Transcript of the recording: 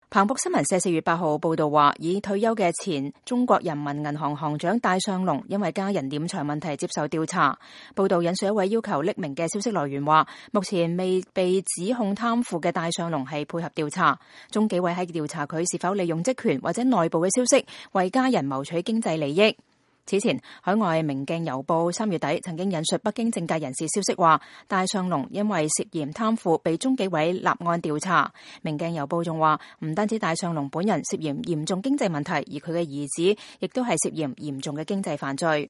彭博新聞社4月8號報道話，已退休嘅前中國人民銀行行長戴相龍因為家人斂財問題接受調查。報道引述一位要求匿名嘅消息來源話，目前未被指控貪腐嘅戴相龍係配合調查，中紀委喺調查佢是否利用職權或者內部嘅消息為家人謀取經濟利益。此前，海外明鏡郵報3月底曾經引述北京政界人士消息話，戴相龍因為涉嫌貪腐被中紀委立案調查。明鏡郵報仲話，唔單止戴相龍本人涉嫌嚴重經濟問題，而佢嘅兒子亦都係涉嫌嚴重嘅經濟犯罪。